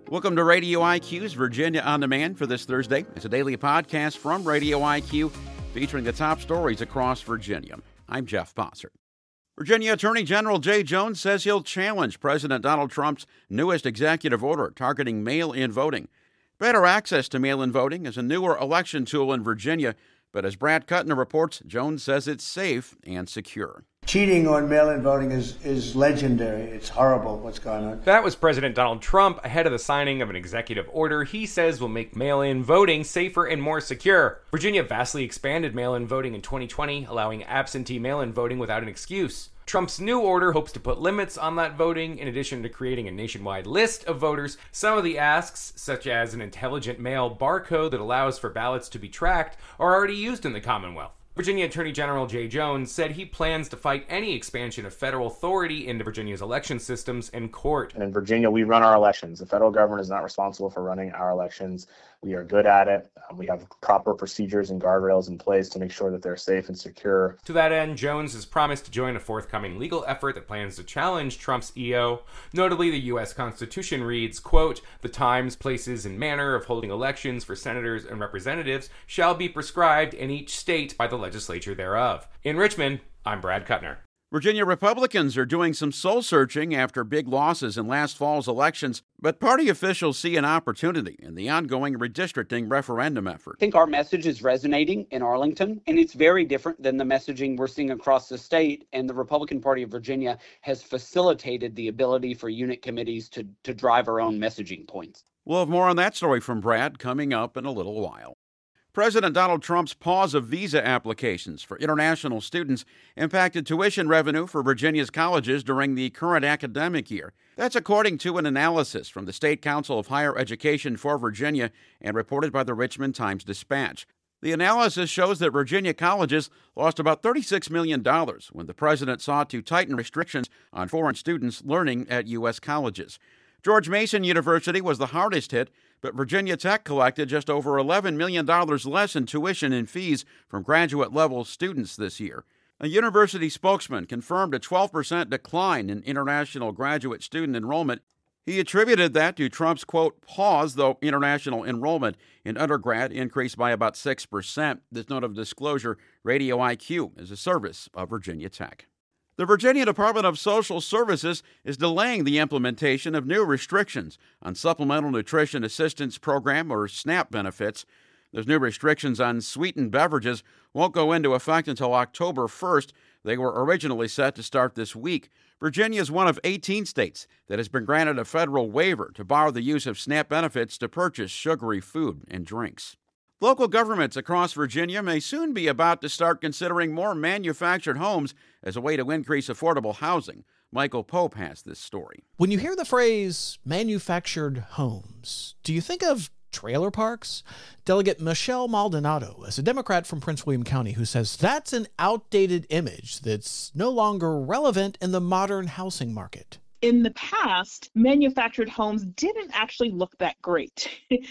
Welcome to Radio IQ's Virginia On Demand for this Thursday. It's a daily podcast from Radio IQ featuring the top stories across Virginia. I'm Jeff Bossert. Virginia Attorney General Jay Jones says he'll challenge President Donald Trump's newest executive order targeting mail-in voting. Better access to mail-in voting is a newer election tool in Virginia, but as Brad Kuttner reports, Jones says it's safe and secure. Cheating on mail-in voting is legendary. It's horrible what's going on. That was President Donald Trump ahead of the signing of an executive order he says will make mail-in voting safer and more secure. Virginia vastly expanded mail-in voting in 2020, allowing absentee mail-in voting without an excuse. Trump's new order hopes to put limits on that voting, in addition to creating a nationwide list of voters. Some of the asks, such as an intelligent mail barcode that allows for ballots to be tracked, are already used in the Commonwealth. Virginia Attorney General Jay Jones said he plans to fight any expansion of federal authority into Virginia's election systems in court. In Virginia, we run our elections. The federal government is not responsible for running our elections. We are good at it. We have proper procedures and guardrails in place to make sure that they're safe and secure. To that end, Jones has promised to join a forthcoming legal effort that plans to challenge Trump's EO. Notably, the U.S. Constitution reads, quote, "The times, places, and manner of holding elections for senators and representatives shall be prescribed in each state by the legislature thereof." In Richmond, I'm Brad Kuttner. Virginia Republicans are doing some soul-searching after big losses in last fall's elections, but party officials see an opportunity in the ongoing redistricting referendum effort. I think our message is resonating in Arlington, and it's very different than the messaging we're seeing across the state, and the Republican Party of Virginia has facilitated the ability for unit committees to drive our own messaging points. We'll have more on that story from Brad coming up in a little while. President Donald Trump's pause of visa applications for international students impacted tuition revenue for Virginia's colleges during the current academic year. That's according to an analysis from the State Council of Higher Education for Virginia and reported by the Richmond Times-Dispatch. The analysis shows that Virginia colleges lost about $36 million when the president sought to tighten restrictions on foreign students learning at U.S. colleges. George Mason University was the hardest hit, but Virginia Tech collected just over $11 million less in tuition and fees from graduate-level students this year. A university spokesman confirmed a 12% decline in international graduate student enrollment. He attributed that to Trump's, quote, pause, though international enrollment in undergrad increased by about 6%. This note of disclosure, Radio IQ is a service of Virginia Tech. The Virginia Department of Social Services is delaying the implementation of new restrictions on Supplemental Nutrition Assistance Program, or SNAP, benefits. Those new restrictions on sweetened beverages won't go into effect until October 1st. They were originally set to start this week. Virginia is one of 18 states that has been granted a federal waiver to bar the use of SNAP benefits to purchase sugary food and drinks. Local governments across Virginia may soon be about to start considering more manufactured homes as a way to increase affordable housing. Michael Pope has this story. When you hear the phrase manufactured homes, do you think of trailer parks? Delegate Michelle Maldonado is a Democrat from Prince William County who says that's an outdated image that's no longer relevant in the modern housing market. In the past, manufactured homes didn't actually look that great.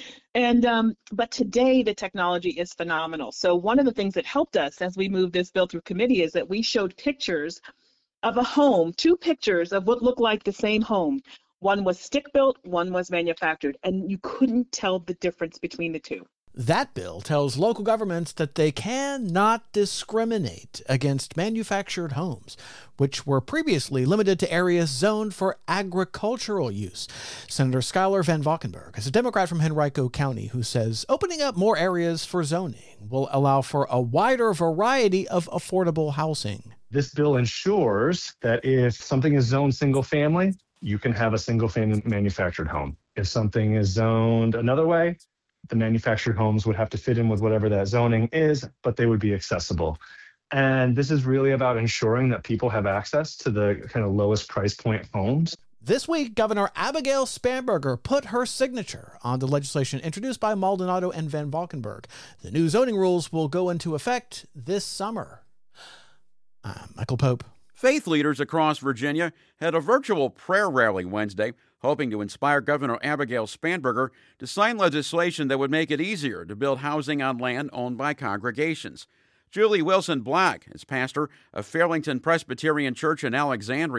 But today the technology is phenomenal. So one of the things that helped us as we moved this bill through committee is that we showed pictures of a home, two pictures of what looked like the same home. One was stick-built, one was manufactured, and you couldn't tell the difference between the two. That bill tells local governments that they cannot discriminate against manufactured homes, which were previously limited to areas zoned for agricultural use. Senator Schuyler Van Valkenburg is a Democrat from Henrico County who says opening up more areas for zoning will allow for a wider variety of affordable housing. This bill ensures that if something is zoned single family, you can have a single family manufactured home. If something is zoned another way, the manufactured homes would have to fit in with whatever that zoning is, but they would be accessible. And this is really about ensuring that people have access to the kind of lowest price point homes. This week, Governor Abigail Spanberger put her signature on the legislation introduced by Maldonado and Van Valkenburg. The new zoning rules will go into effect this summer. I'm Michael Pope. Faith leaders across Virginia had a virtual prayer rally Wednesday, hoping to inspire Governor Abigail Spanberger to sign legislation that would make it easier to build housing on land owned by congregations. Julie Wilson Black is pastor of Fairlington Presbyterian Church in Alexandria.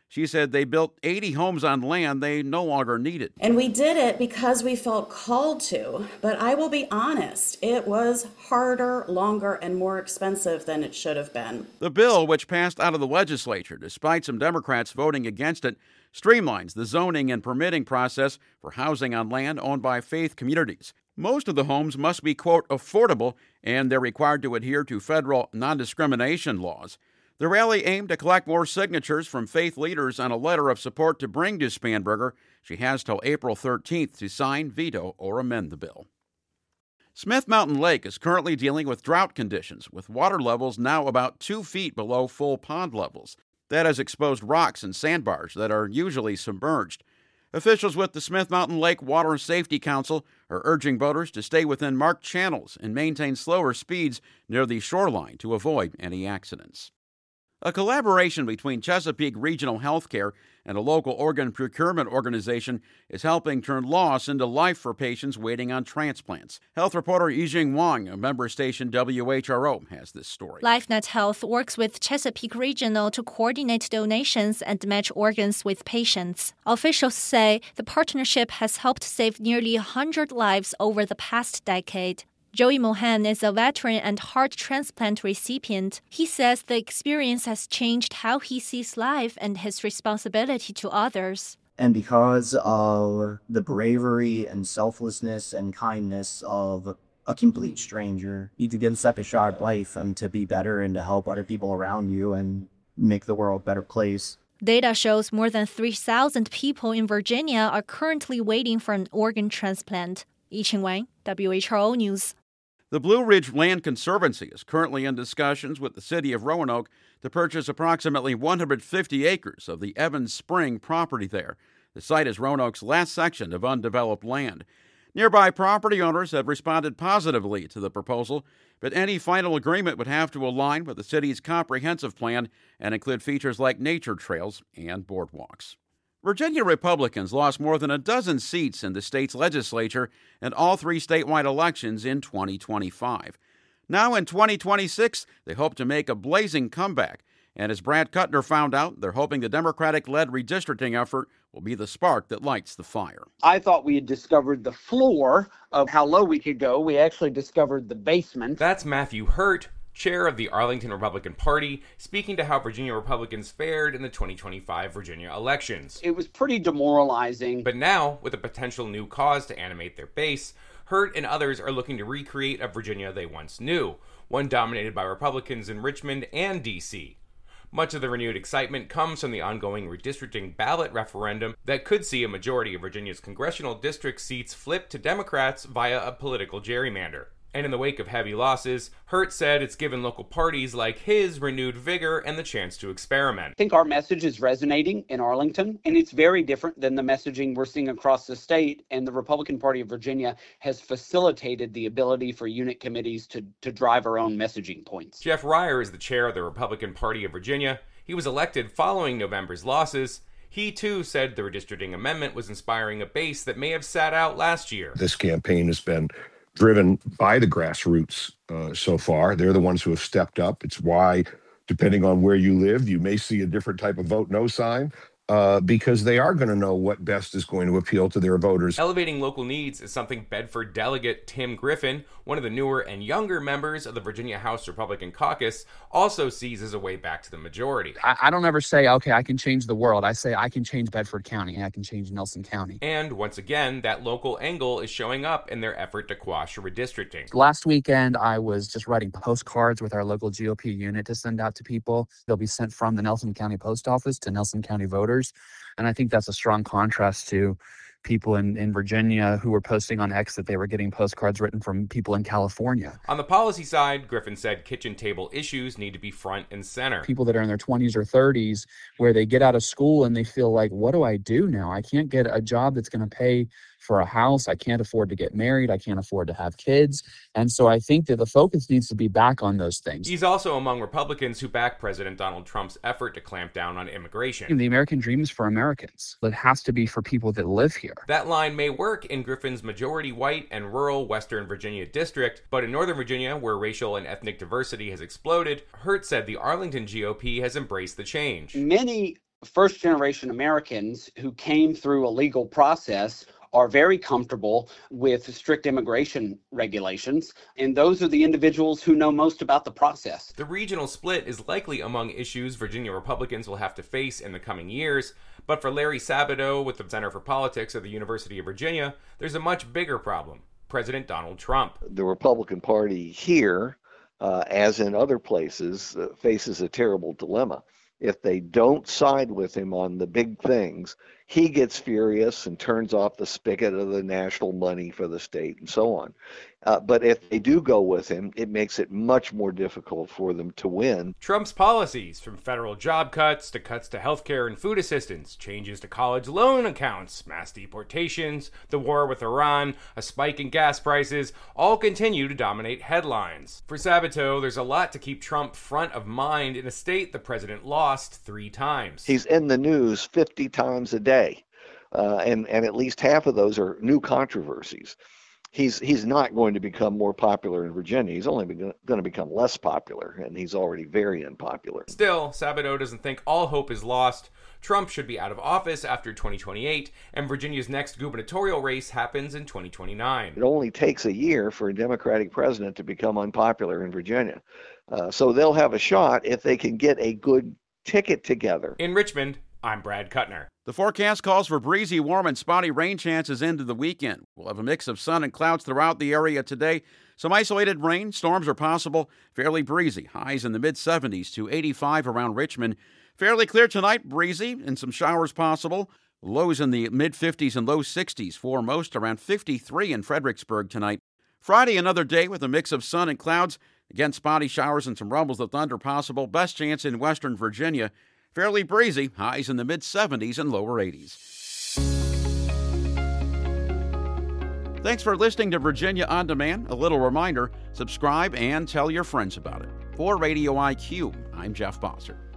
She said they built 80 homes on land they no longer needed. And we did it because we felt called to. But I will be honest, it was harder, longer, and more expensive than it should have been. The bill, which passed out of the legislature despite some Democrats voting against it, streamlines the zoning and permitting process for housing on land owned by faith communities. Most of the homes must be, quote, affordable, and they're required to adhere to federal non-discrimination laws. The rally aimed to collect more signatures from faith leaders on a letter of support to bring to Spanberger. She has till April 13th to sign, veto, or amend the bill. Smith Mountain Lake is currently dealing with drought conditions, with water levels now about 2 feet below full pond levels. That has exposed rocks and sandbars that are usually submerged. Officials with the Smith Mountain Lake Water Safety Council are urging boaters to stay within marked channels and maintain slower speeds near the shoreline to avoid any accidents. A collaboration between Chesapeake Regional Healthcare and a local organ procurement organization is helping turn loss into life for patients waiting on transplants. Health reporter Yijing Wang, a member station WHRO, has this story. LifeNet Health works with Chesapeake Regional to coordinate donations and match organs with patients. Officials say the partnership has helped save nearly 100 lives over the past decade. Joey Mohan is a veteran and heart transplant recipient. He says the experience has changed how he sees life and his responsibility to others. And because of the bravery and selflessness and kindness of a complete stranger, you can get such a shot at life and to be better and to help other people around you and make the world a better place. Data shows more than 3,000 people in Virginia are currently waiting for an organ transplant. Yijing Wang, WHRO News. The Blue Ridge Land Conservancy is currently in discussions with the city of Roanoke to purchase approximately 150 acres of the Evans Spring property there. The site is Roanoke's last section of undeveloped land. Nearby property owners have responded positively to the proposal, but any final agreement would have to align with the city's comprehensive plan and include features like nature trails and boardwalks. Virginia Republicans lost more than a dozen seats in the state's legislature in all 3 statewide elections in 2025. Now in 2026, they hope to make a blazing comeback. And as Brad Kuttner found out, they're hoping the Democratic-led redistricting effort will be the spark that lights the fire. I thought we had discovered the floor of how low we could go. We actually discovered the basement. That's Matthew Hurt, chair of the Arlington Republican Party, speaking to how Virginia Republicans fared in the 2025 Virginia elections. It was pretty demoralizing. But now, with a potential new cause to animate their base, Hurt and others are looking to recreate a Virginia they once knew, one dominated by Republicans in Richmond and D.C. Much of the renewed excitement comes from the ongoing redistricting ballot referendum that could see a majority of Virginia's congressional district seats flipped to Democrats via a political gerrymander. And in the wake of heavy losses, Hurt said it's given local parties like his renewed vigor and the chance to experiment. I think our message is resonating in Arlington, and it's very different than the messaging we're seeing across the state. And the Republican Party of Virginia has facilitated the ability for unit committees to drive our own messaging points. Jeff Ryer is the chair of the Republican Party of Virginia. He was elected following November's losses. He, too, said the redistricting amendment was inspiring a base that may have sat out last year. This campaign has been driven by the grassroots so far. They're the ones who have stepped up. It's why, depending on where you live, you may see a different type of vote no sign. Because they are going to know what best is going to appeal to their voters. Elevating local needs is something Bedford delegate Tim Griffin, one of the newer and younger members of the Virginia House Republican Caucus, also sees as a way back to the majority. I don't ever say, okay, I can change the world. I say I can change Bedford County. I can change Nelson County. And once again, that local angle is showing up in their effort to quash redistricting. Last weekend, I was just writing postcards with our local GOP unit to send out to people. They'll be sent from the Nelson County Post Office to Nelson County voters. And I think that's a strong contrast to people in Virginia who were posting on X that they were getting postcards written from people in California. On the policy side, Griffin said kitchen table issues need to be front and center. People that are in their 20s or 30s where they get out of school and they feel like, what do I do now? I can't get a job that's going to pay for a house. I can't afford to get married. I can't afford to have kids. And so I think that the focus needs to be back on those things. He's also among Republicans who back President Donald Trump's effort to clamp down on immigration. The American dream is for Americans. It has to be for people that live here. That line may work in Griffin's majority white and rural Western Virginia district, but in Northern Virginia, where racial and ethnic diversity has exploded, Hurt said the Arlington GOP has embraced the change. Many first-generation Americans who came through a legal process are very comfortable with strict immigration regulations, and those are the individuals who know most about the process. The regional split is likely among issues Virginia Republicans will have to face in the coming years, but for Larry Sabato with the Center for Politics at the University of Virginia, there's a much bigger problem: President Donald Trump. The Republican Party here, as in other places, faces a terrible dilemma. If they don't side with him on the big things, he gets furious and turns off the spigot of the national money for the state and so on. But if they do go with him, it makes it much more difficult for them to win. Trump's policies, from federal job cuts to healthcare and food assistance, changes to college loan accounts, mass deportations, the war with Iran, a spike in gas prices, all continue to dominate headlines. For Sabato, there's a lot to keep Trump front of mind in a state the president lost 3 times. He's in the news 50 times a day, and at least half of those are new controversies. He's not going to become more popular in Virginia. He's only going to become less popular, and he's already very unpopular. Still, Sabato doesn't think all hope is lost. Trump should be out of office after 2028, and Virginia's next gubernatorial race happens in 2029. It only takes a year for a Democratic president to become unpopular in Virginia. So they'll have a shot if they can get a good ticket together. In Richmond, I'm Brad Kuttner. The forecast calls for breezy, warm, and spotty rain chances into the weekend. We'll have a mix of sun and clouds throughout the area today. Some isolated rain, storms are possible, fairly breezy. Highs in the mid-70s to 85 around Richmond. Fairly clear tonight, breezy, and some showers possible. Lows in the mid-50s and low 60s for most, around 53 in Fredericksburg tonight. Friday, another day with a mix of sun and clouds. Again, spotty showers and some rumbles of thunder possible. Best chance in western Virginia. Fairly breezy, highs in the mid-70s and lower 80s. Thanks for listening to Virginia On Demand. A little reminder, subscribe and tell your friends about it. For Radio IQ, I'm Jeff Bossert.